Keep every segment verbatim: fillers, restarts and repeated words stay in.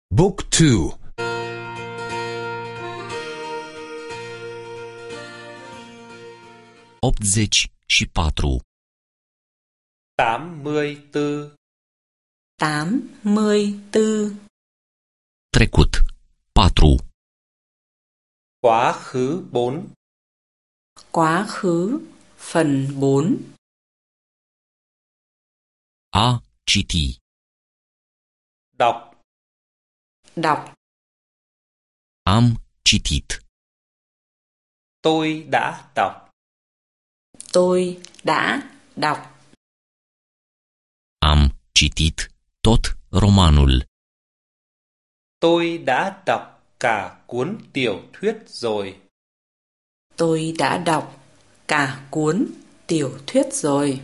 Book two. optzeci și patru. tám mươi tư. tám mươi tư. Trecut. patru. Quá khứ bốn. Quá khứ phần bốn. A citi. Đọc. Đọc. Am citit. Tôi đã đọc. Tôi đã đọc. Am citit tot romanul. Tôi đã đọc cả cuốn tiểu thuyết rồi. Tôi đã đọc cả cuốn tiểu thuyết rồi.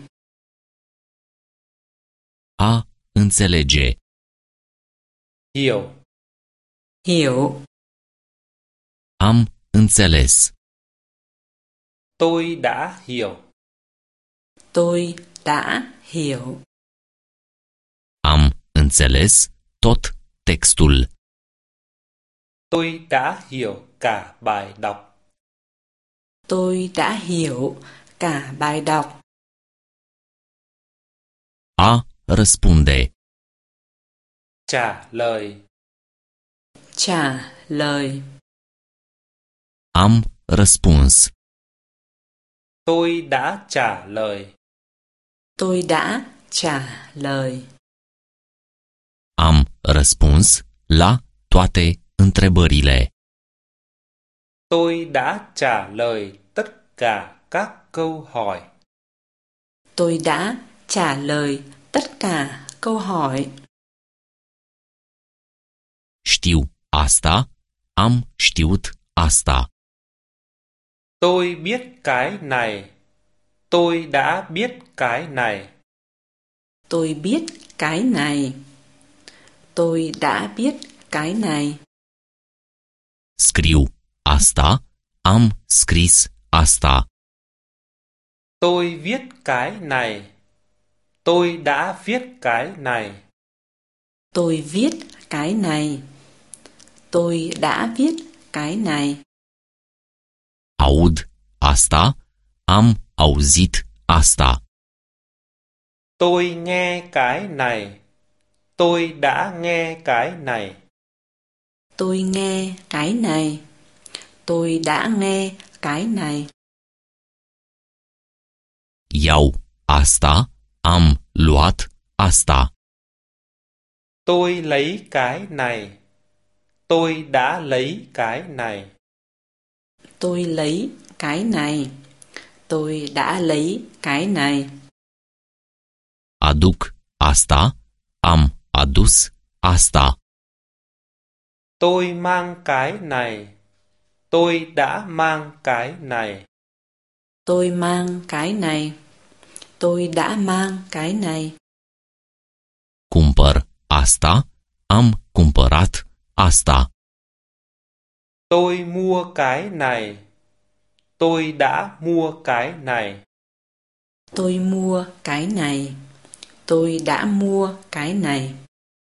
A înțelege. Hiểu. Hiểu. Am înțeles. Tôi đã hiểu. Tôi đã hiểu. Am înțeles tot textul. Tôi đã hiểu cả bài đọc. Tôi đã hiểu cả bài đọc. A răspunde. Trả lời. Trả lời. Am răspuns. Tôi đã trả lời. Tôi đã trả lời. Am răspuns la toate întrebările. Tôi đã trả lời tất cả các câu hỏi. Tôi đã trả lời tất cả câu hỏi. Știu asta, am știut asta. Tôi biết cái này. Tôi đã biết cái này. Tôi biết cái này. Tôi đã biết cái này. Scriu asta, am scris asta. Tôi viết cái này. Tôi đã viết cái này. Tôi viết cái này. Tôi đã viết cái này. Aud asta, am auzit asta. Tôi nghe cái này. Tôi đã nghe cái này. Tôi nghe cái này. Tôi đã nghe cái này. Iau asta, am luat asta. Tôi lấy cái này. Tôi đã lấy cái này. Tôi lấy cái này. Tôi đã lấy cái này. Aduc asta, am adus asta. Tôi mang cái này. Tôi đã mang cái này. Tôi mang cái này. Tôi đã mang cái này. Cumpăr asta, am cumpărat asta. Tôi mua cái này. Tôi đã mua cái này. Tôi mua cái này. Tôi đã mua cái này.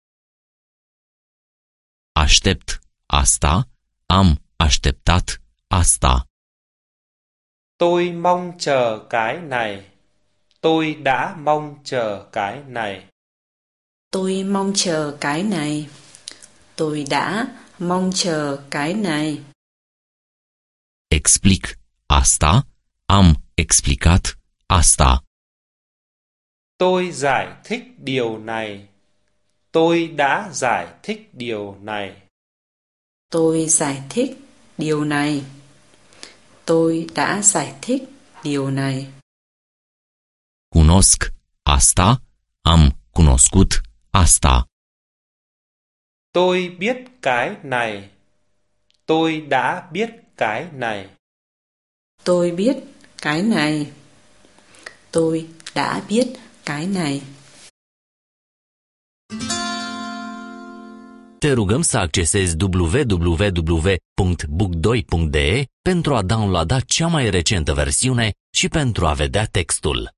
Aștept asta, am așteptat asta. Tôi mong chờ cái này. Tôi đã mong chờ cái này. Tôi mong chờ cái này. Tôi đã mong chờ cái này. Explic asta, am explicat asta. Tôi giải thích điều này. Tôi đã giải thích điều này. Tôi giải thích điều này. Tôi đã giải thích điều này. Cunosc asta, am cunoscut asta. Tôi biết cái này. Tôi đã biết cái này. Tôi biết cái này. Tôi đã biết cái này. Te rugăm să accesezi w w w punct book doi punct d e pentru a downloada cea mai recentă versiune și pentru a vedea textul.